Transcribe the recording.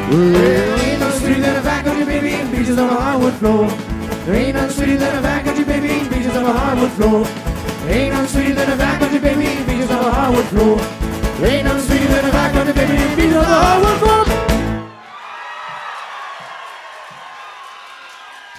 There ain't no sweeter than a fat country baby and beaches on a hardwood floor. There ain't no sweeter than a fat country baby and beaches on a hardwood floor. There ain't no sweeter than a fat country baby and beaches on a hardwood floor. There ain't no sweeter